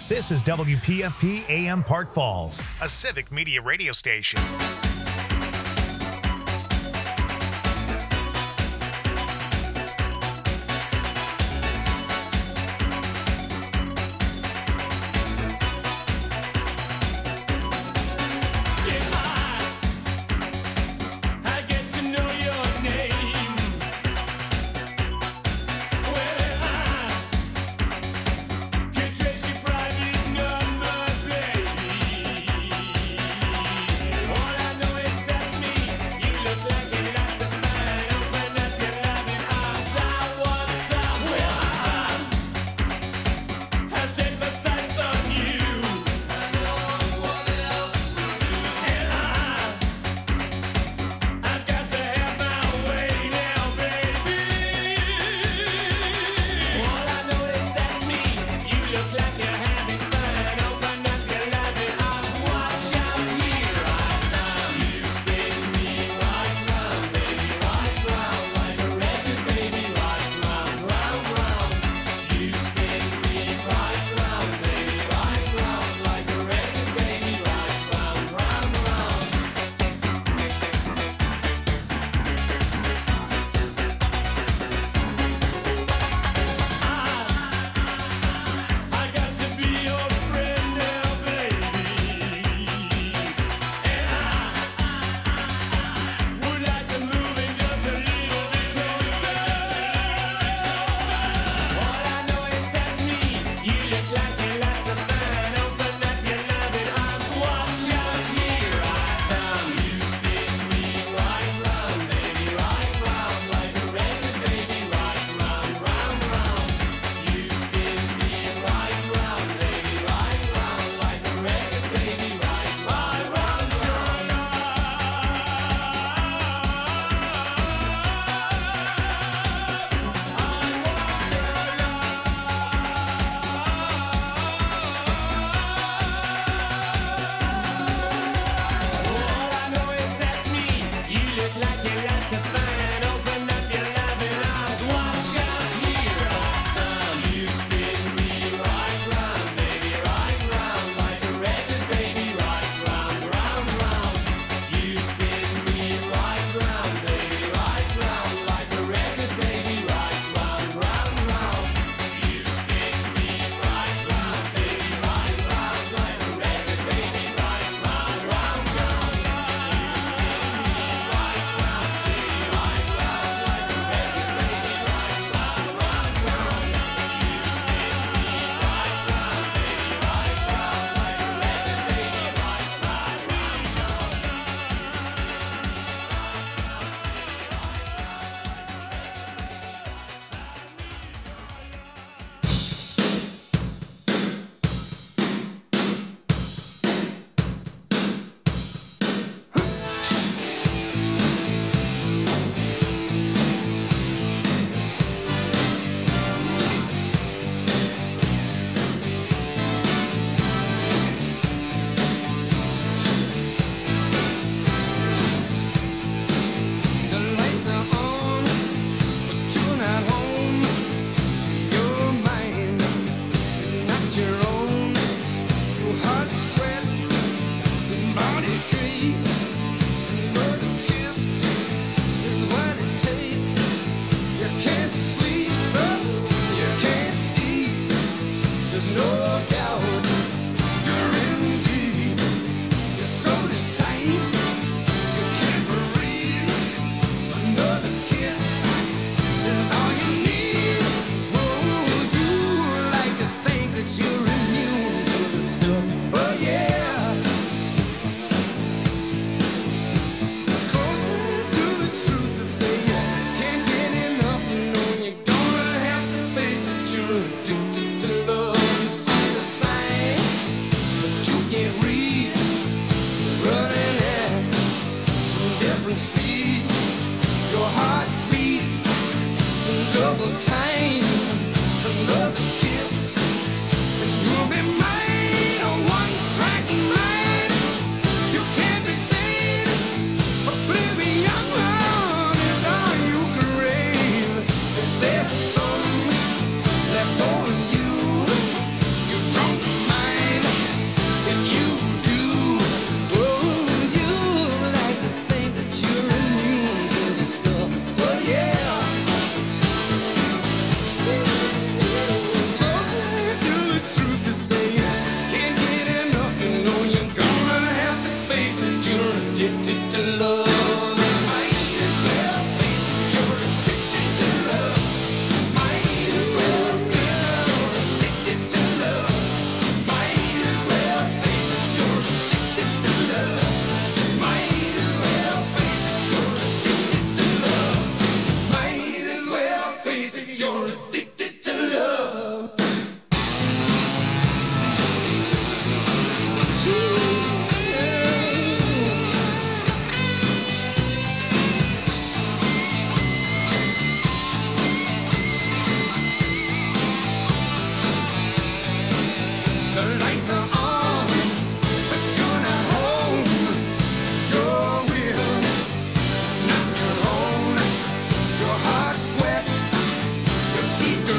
This is WPFP AM Park Falls, a civic media radio station. All I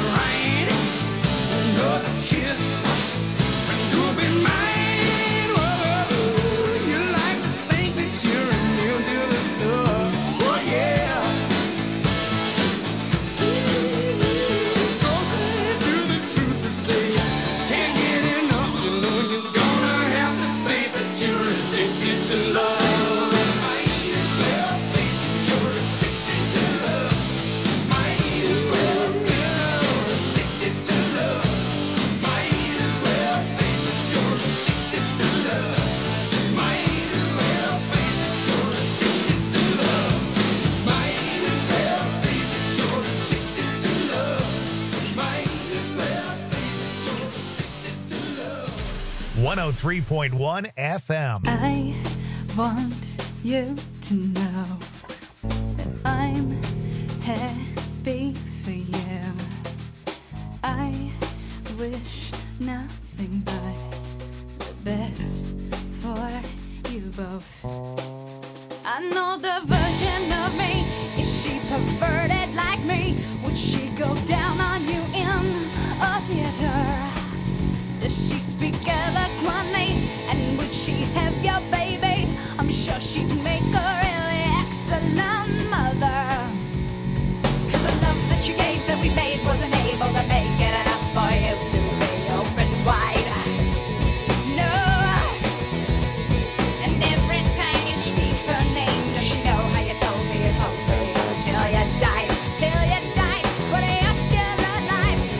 103.1 FM. I want you to know that I'm happy for you. I wish nothing but the best for you both. I know the version of me. Is she perverted like me? Would she go down on you in a theater? Does she speak eloquently? And would she have your baby? I'm sure she'd make a really excellent mother. 'Cause the love that you gave that we made wasn't able to make it enough for you to be open wide. No. And every time you speak her name, does she know how you told me you'd hold her till you died? Till you died, but you're still alive.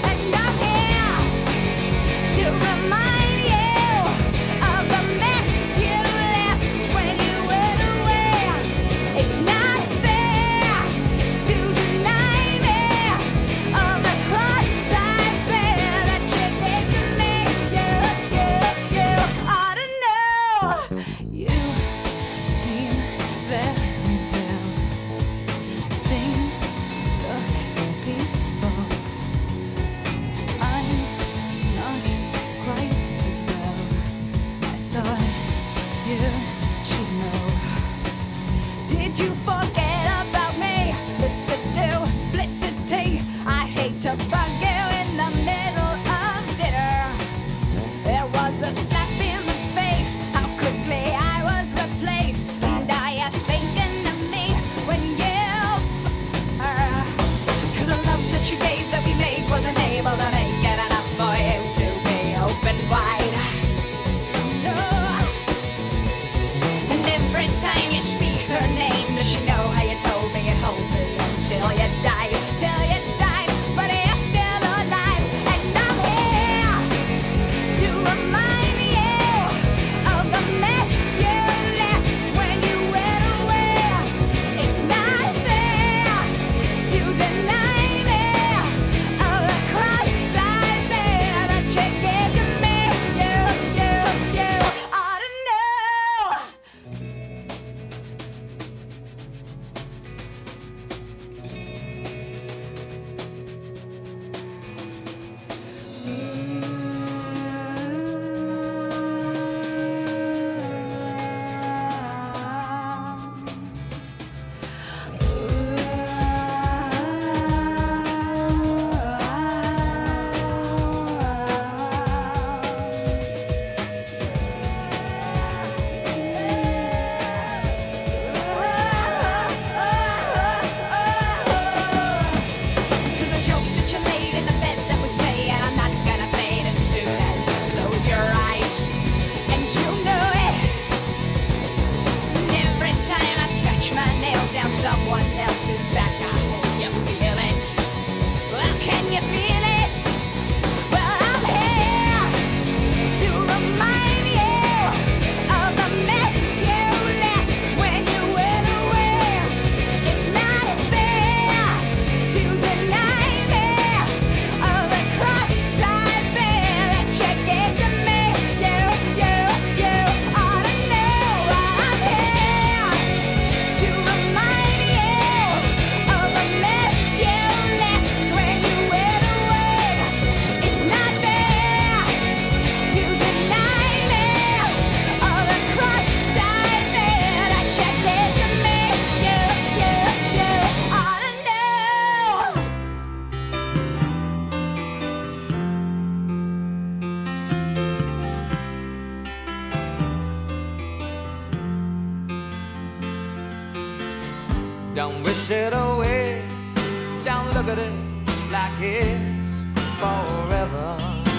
at it like it's forever.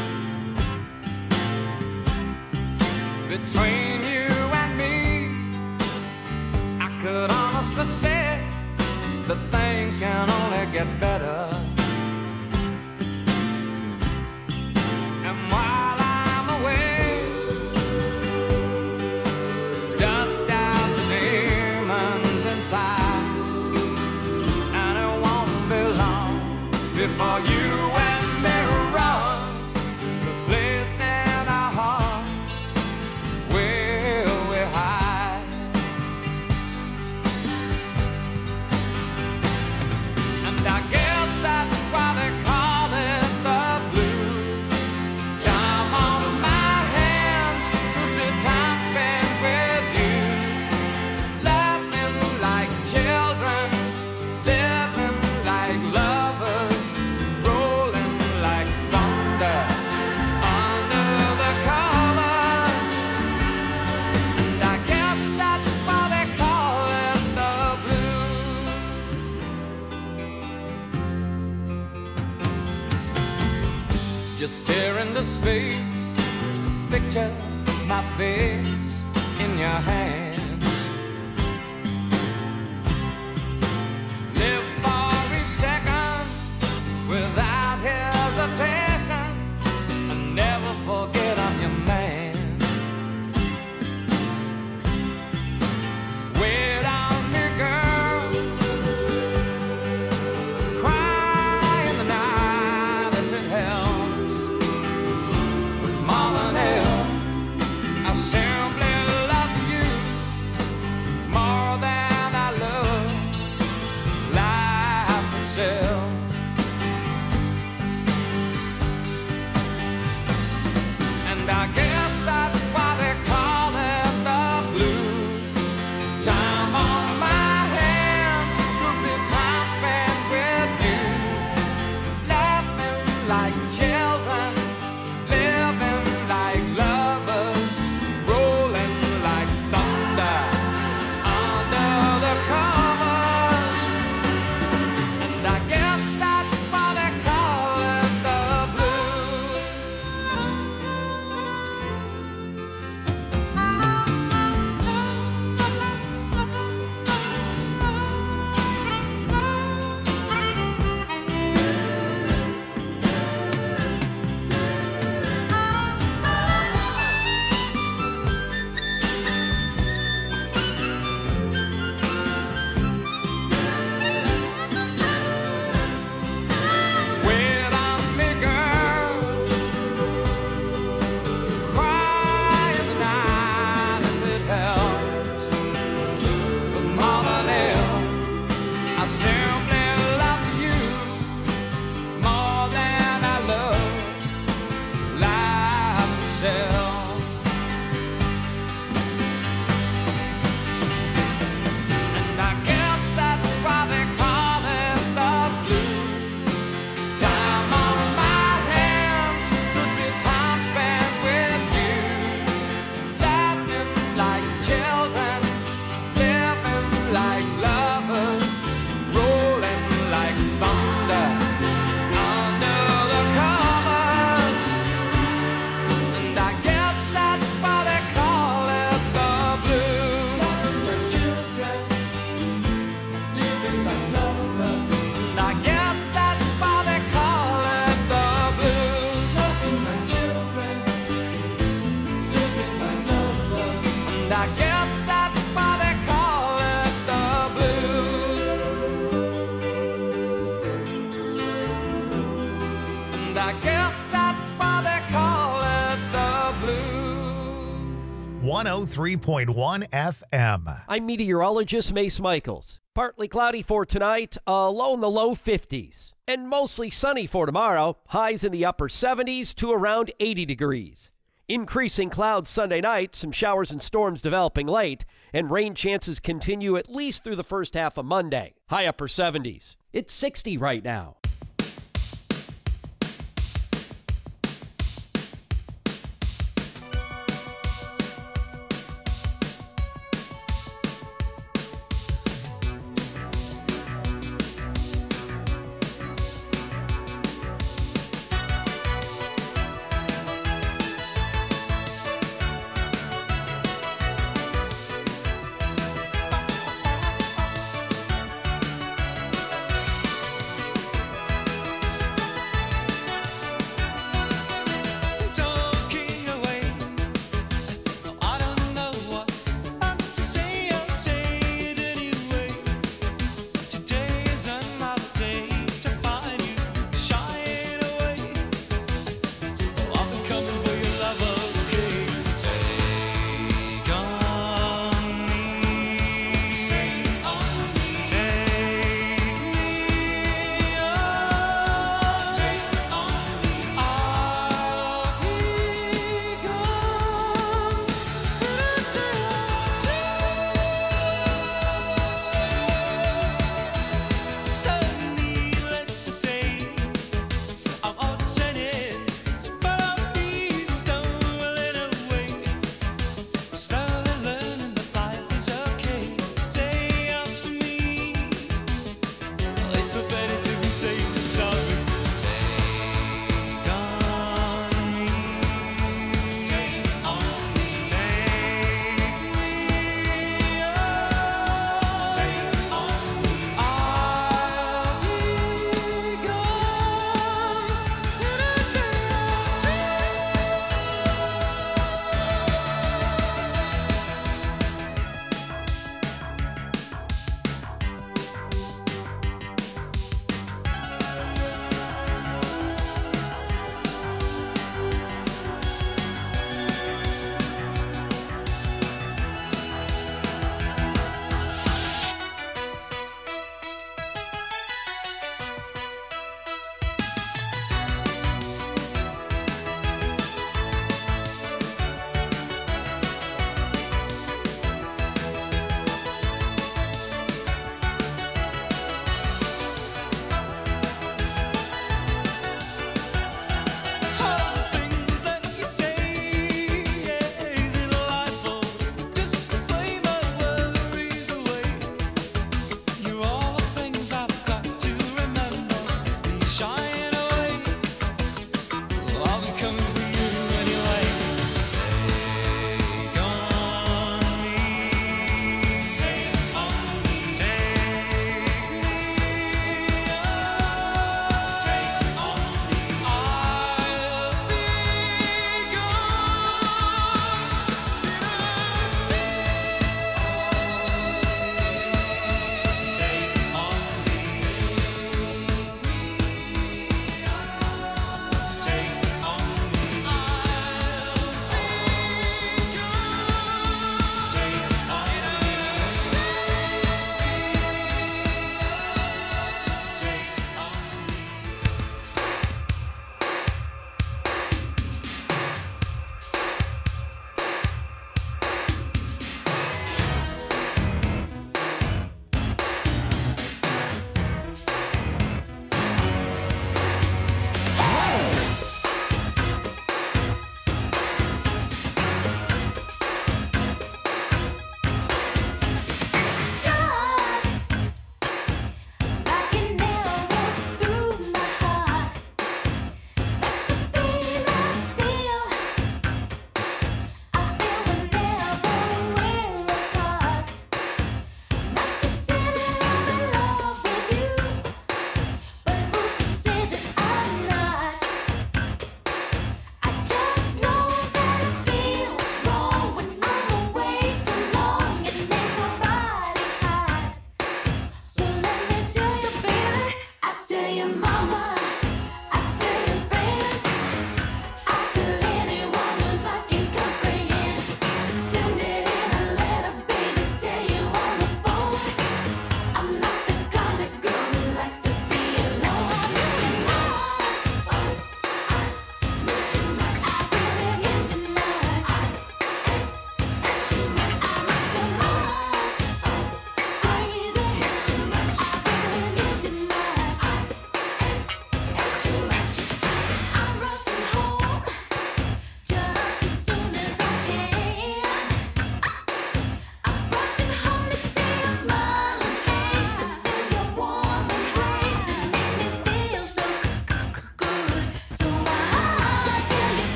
Between you and me, I could honestly say that things can only get better. And while I'm away, dust out the demons inside, and it won't be long before you and me run to the place in our hearts where we hide. And I guess that's why they call it the blues. Time on my hands could be time spent with you, laughing like children, living like lovers, rolling like thunder under the covers. And I guess that's why they call it the blues. Just stare into space, picture my face in your hands. Live for each second without hesitation, and never forget I'm your man. Wait on me, girl. Cry in the night if it helps. But more than ever, I simply love you more than I love life itself. And I guess that's why they call it the blues. Time on my hands could be time spent with you, laughing like children, living like lovers, rolling like thunder under the covers. And I guess that's why they call it the blues. Wait on me, girl. Cry in the night if it helps. But more than ever, I simply love you more than I love life itself. And I guess that's why they call it the blues. Time on my hands could be time spent with you, laughing like children, living like lovers, rolling like thunder under the covers. And I guess that's why they call it the blues. Children, living like lovers. And I guess that's why they call it the blues. Children, living like lovers. And I guess that's why they call it the blues. And I guess that's why they call it the blues. 103.1 FM. I'm meteorologist Mace Michaels. Partly cloudy for tonight, a low in the low 50s. And mostly sunny for tomorrow, highs in the upper 70s to around 80 degrees. Increasing clouds Sunday night, some showers and storms developing late, and rain chances continue at least through the first half of Monday. High upper 70s. It's 60 right now.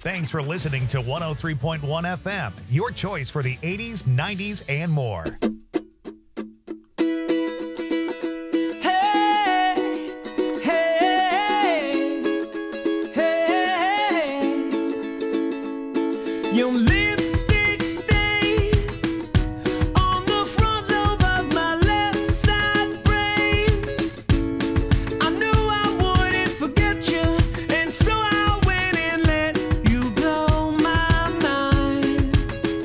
Thanks for listening to 103.1 FM, your choice for the 80s, 90s, and more. Your lipstick stains on the front lobe of my left side brains. I knew I wouldn't forget you, and so I went and let you blow my mind.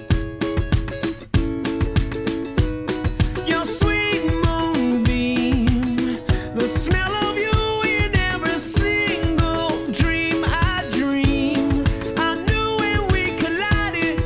Your sweet moonbeam, the smell of you in every single dream I dream. I knew when we collided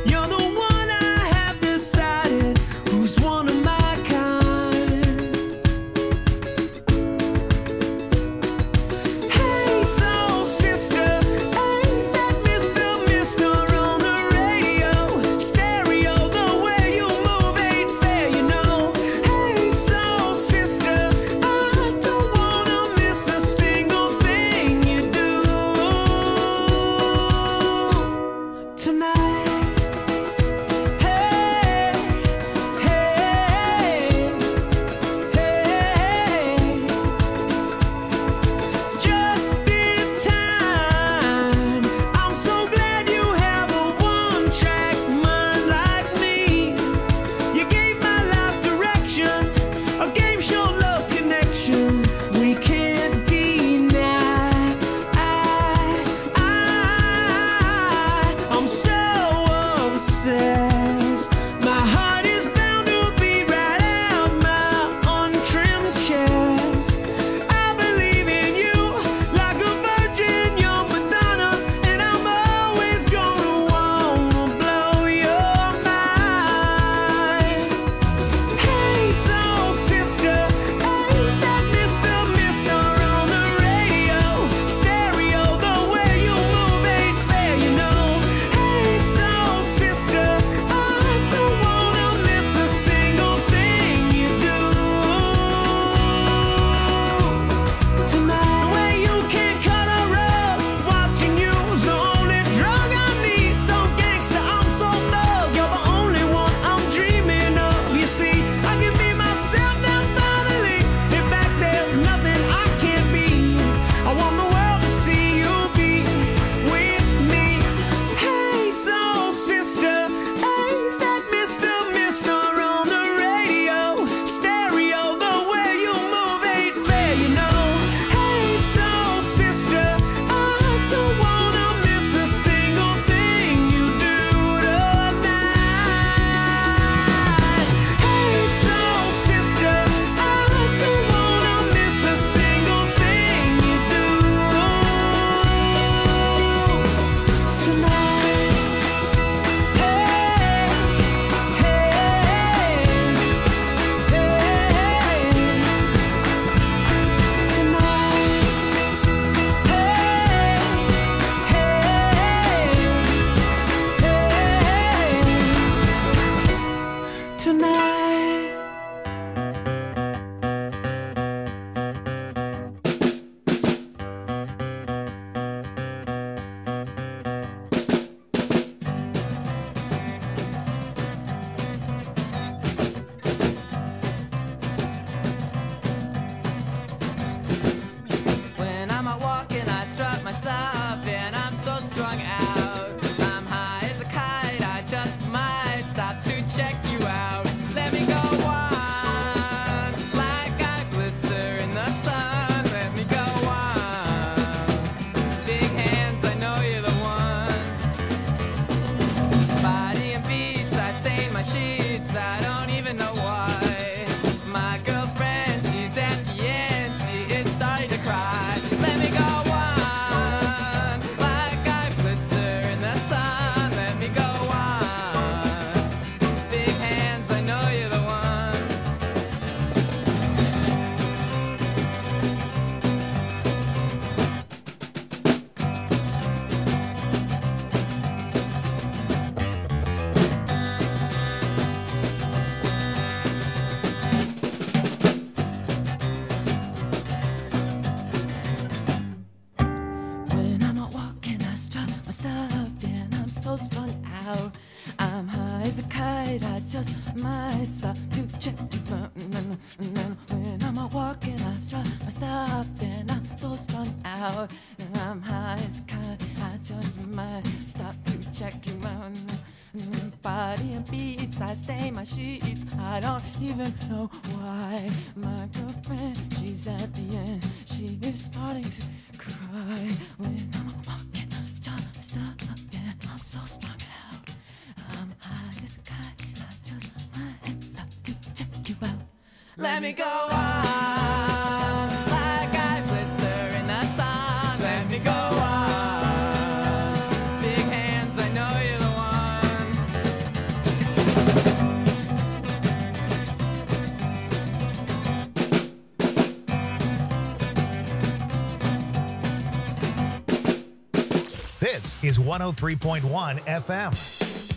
out. I'm high as a kite, I just might stop to check you out. And then when I'm walking, I stop, and I'm so strung out. And I'm high as a kite, I just might stop to check you out. Body and beats, I stain my sheets. I don't even know why. My girlfriend, she's at the end. She is starting to cry when I'm walking. Stop, and I'm so strung out. I'm high as a kite. I just might stop to check you out. Let me go on like I blister in the sun. Let me go on. Big hands, I know you're the one. This is 103.1 FM.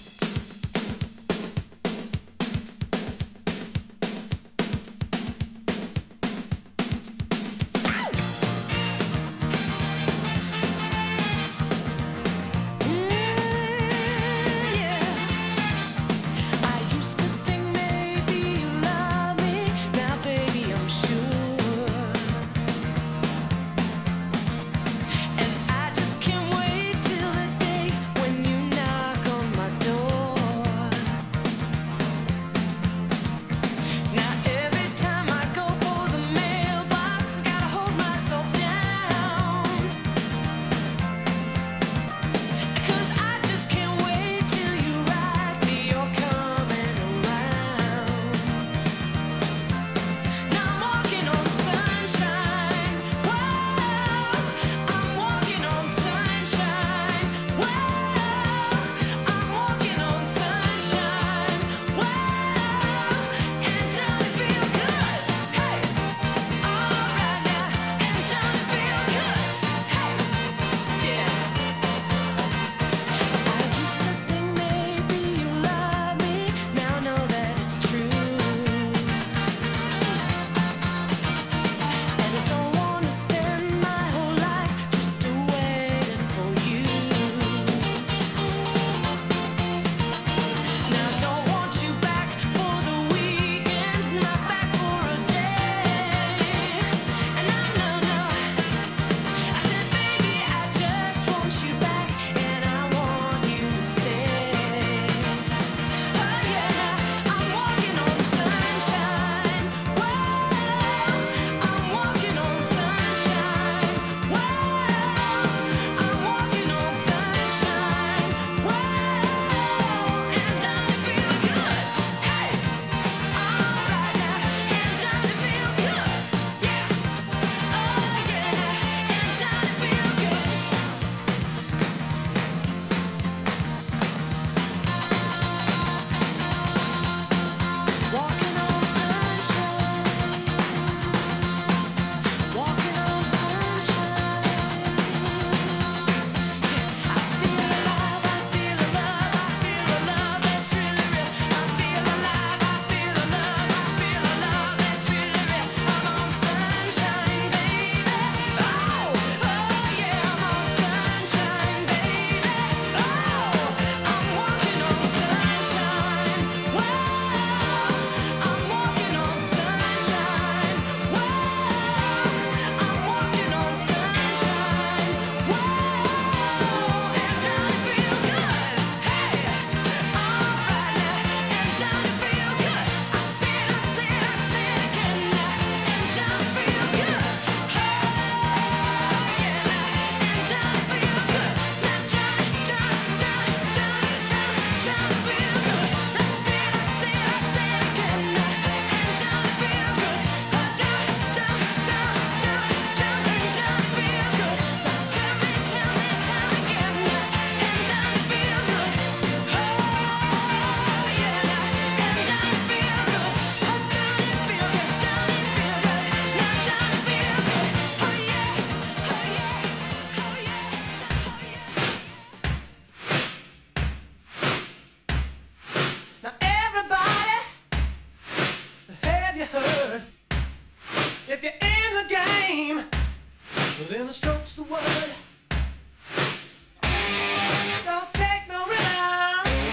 Then the stroke's the word. Don't take no rhythm.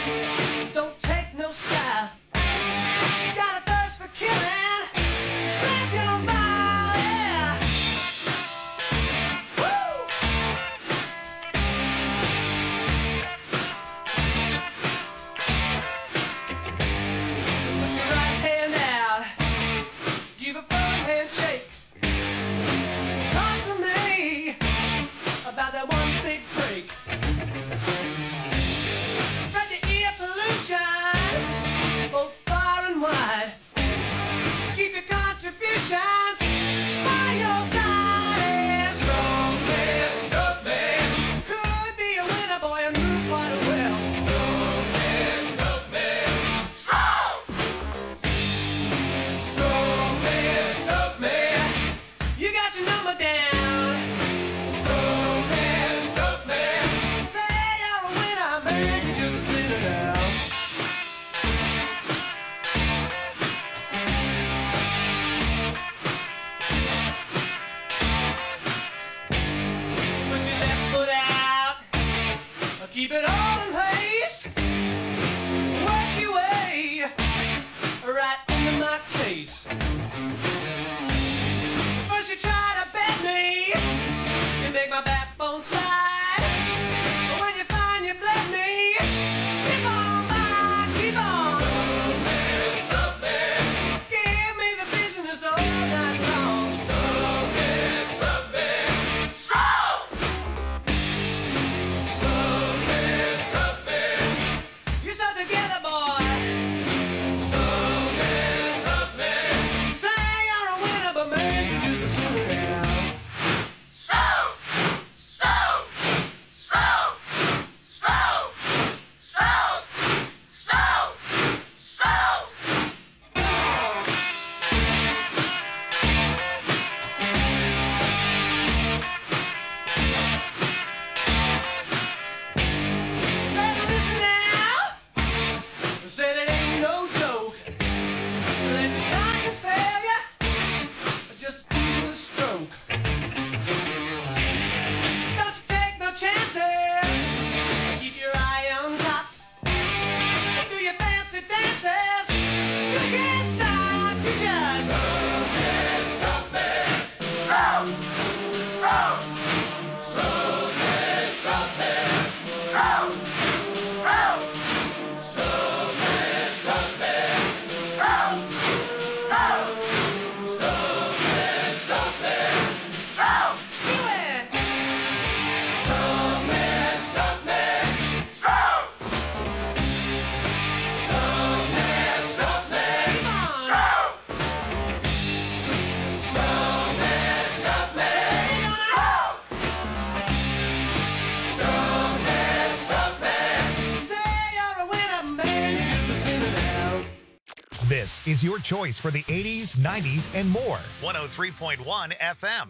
This is your choice for the 80s, 90s, and more. 103.1 FM.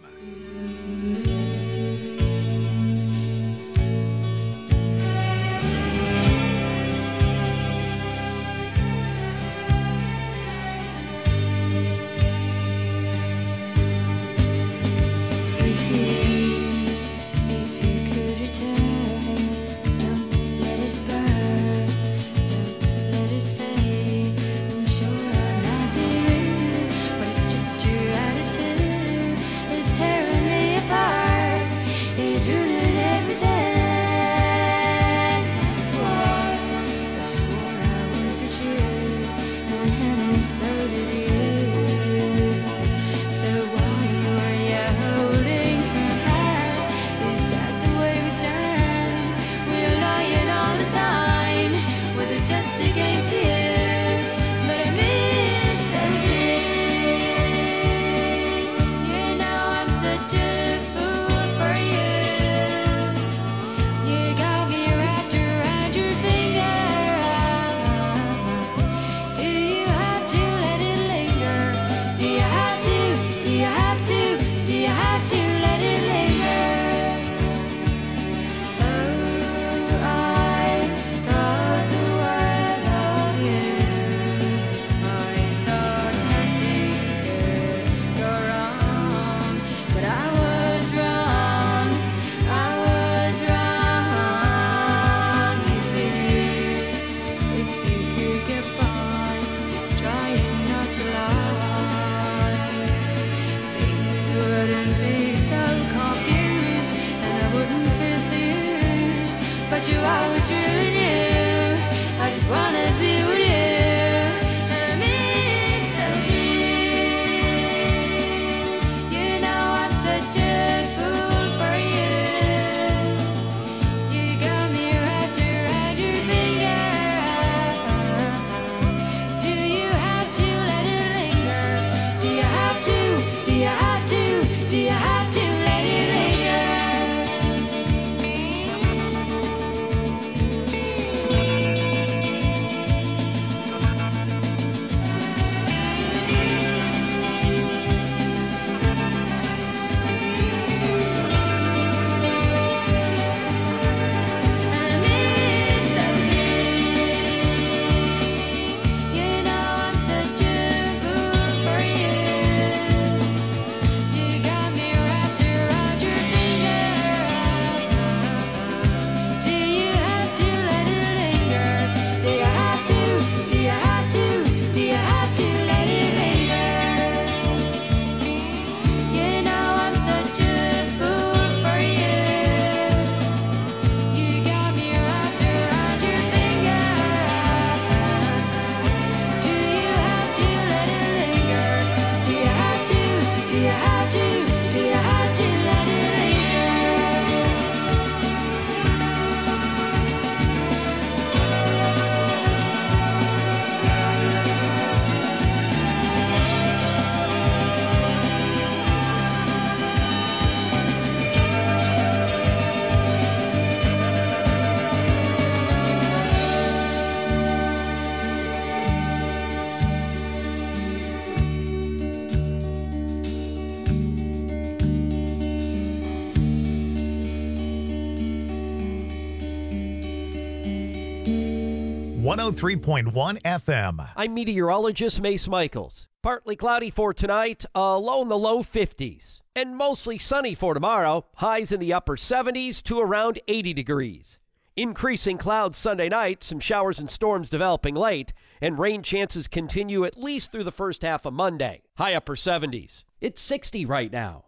.1 FM. I'm meteorologist Mace Michaels. Partly cloudy for tonight, low in the low 50s. And mostly sunny for tomorrow, highs in the upper 70s to around 80 degrees. Increasing clouds Sunday night, some showers and storms developing late, and rain chances continue at least through the first half of Monday. High upper 70s. It's 60 right now.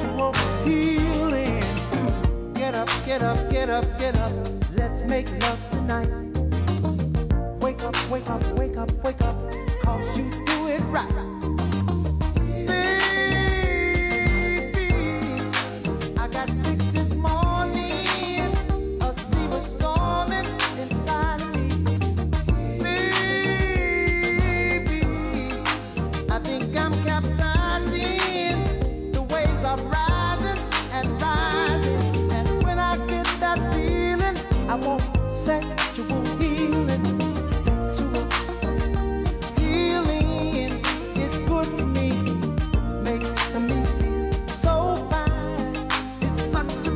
sexual healing. Get up, get up, get up, get up. Let's make love tonight. Wake up, wake up, wake up, wake up. 'Cause you do it right. Baby, I got sick this morning. A sea was storming inside of me. Baby, I think I'm capsizing. The waves are rising and rising. And when I get that feeling, I want sexual healing. Sexual healing is good for me. Makes me feel so fine. It's such a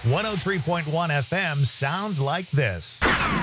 103.1 FM sounds like this.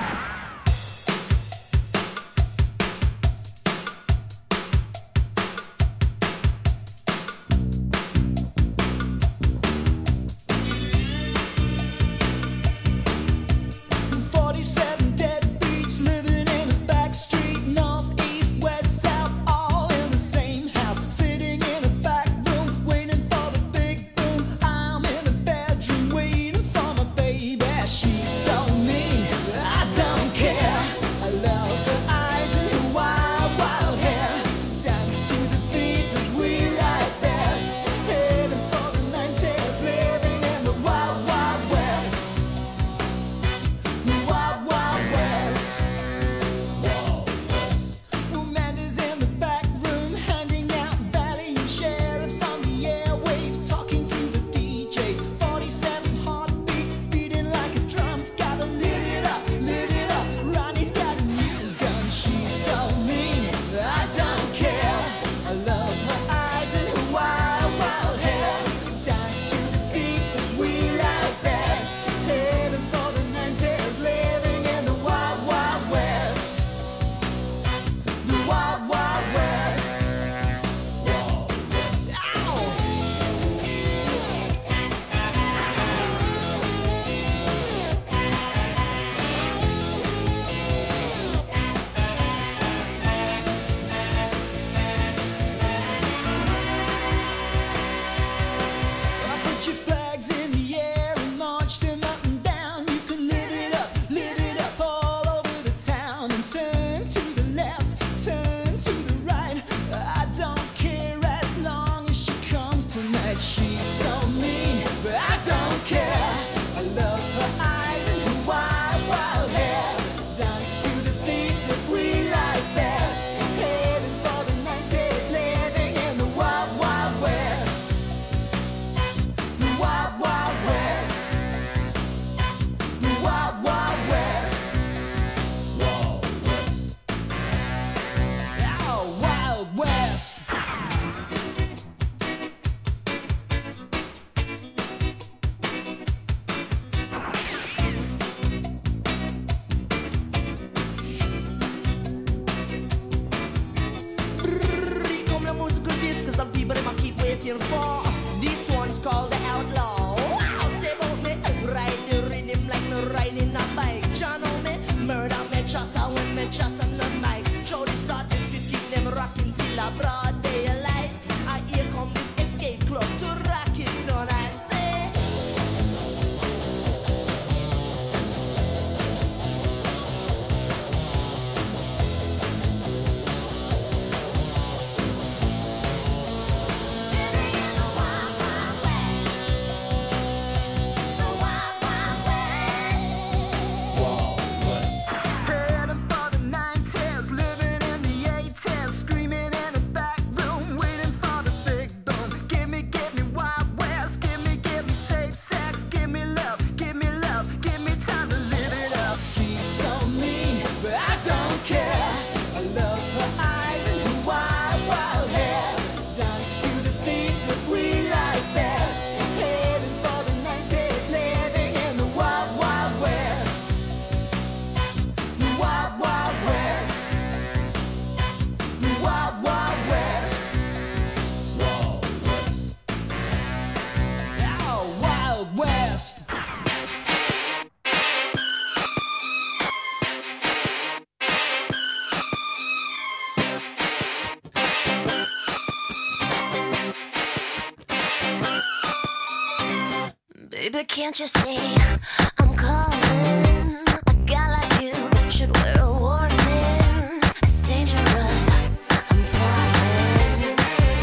Baby, can't you see I'm calling? A guy like you should wear a warning. It's dangerous, I'm falling.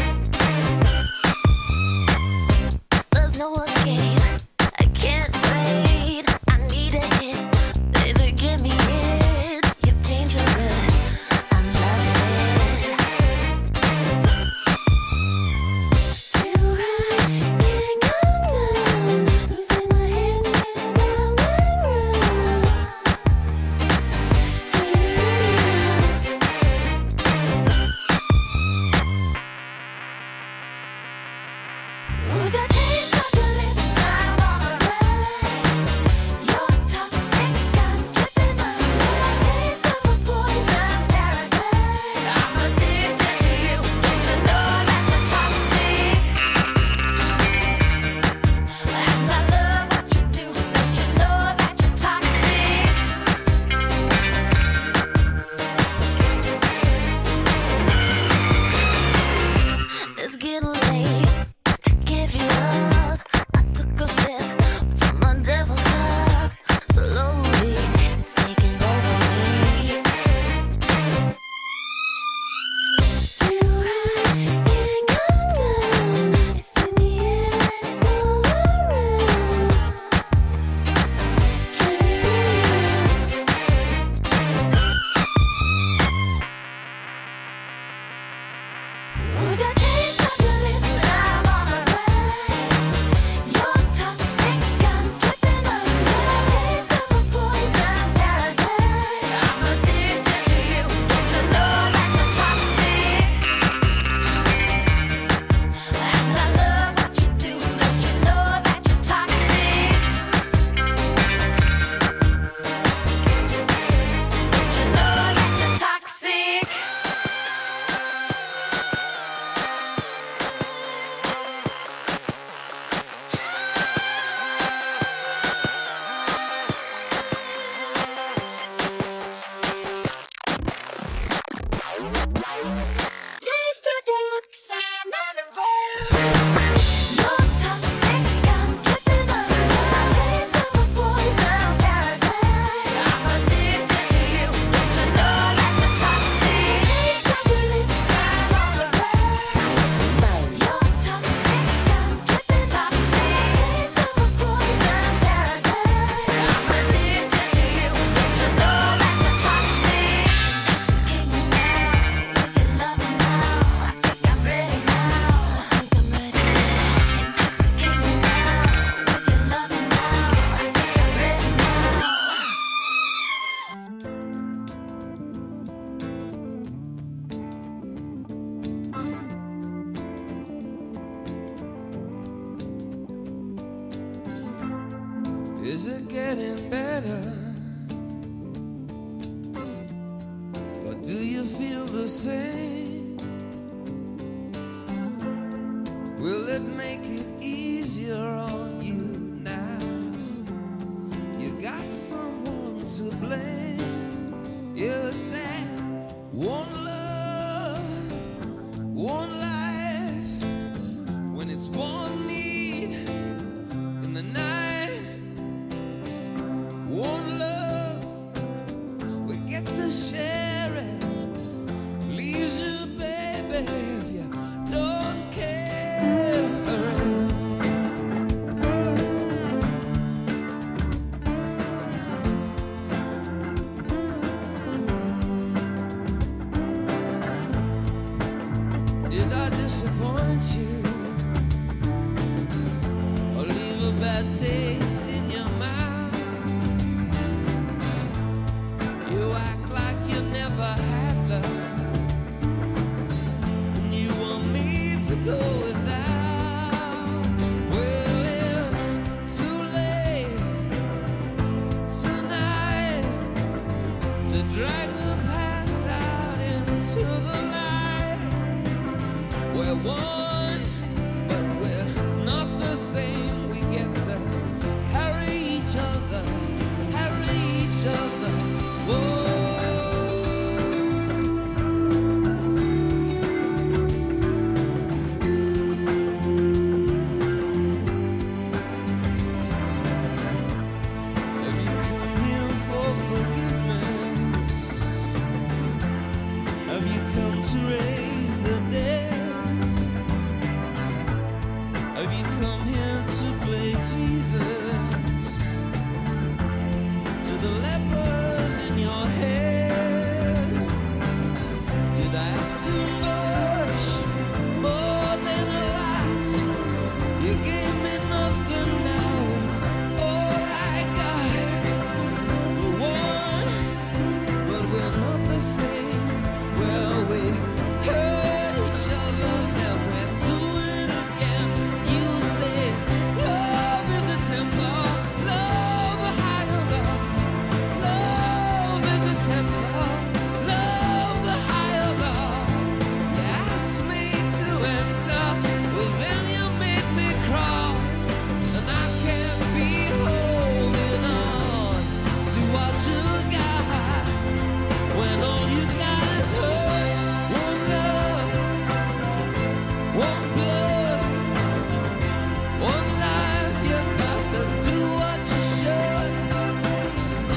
There's no escape, I can't wait. I need a hit, baby, give me it. You're dangerous, I'm loving it. Till I can't come down, losing my head spinning round. it's getting late to give you up. I took a sip from my devil's cup. Slowly, it's taking over me. Too high, can't come down. It's in the air, it's all around. Can you feel it? With a taste of your lips, I'm on the ride. You're toxic, I'm slipping under. Taste of a poison paradise. I'm addicted to you. Don't you know that you're toxic? And I love what you do. Don't you know that you're toxic? Don't you know that you're toxic? Taste of your lips, I'm on the road. You're toxic, I'm slipping under. Taste of a poison paradise. I'm addicted to you. Don't you know that you're toxic? Taste of your lips, I'm on the road. You're toxic, I'm slipping toxic. Taste of a poison paradise. I'm addicted to you. Don't you know that you're toxic? Intoxicate me now with your loving now. I think I'm ready now. I think I'm ready now. Intoxicate me now with your loving now. I think I'm ready now. Is it getting better? Or do you feel the same? Will it make it easier on you now? You got someone to blame. You're sad. One love, one life. When it's one need in the night. One love, we get to share it. Leaves you, baby, if you don't care. Did I disappoint you? Or leave a bad taste in your mouth? You act like you never had love, and you want me to go without. Well, it's too late tonight to drag the past out into the night. We're one, but we're not the same. We get to carry each other, carry each other. Whoa. Have you come here for forgiveness? Have you come to raise the dead? Have you come here to play Jesus?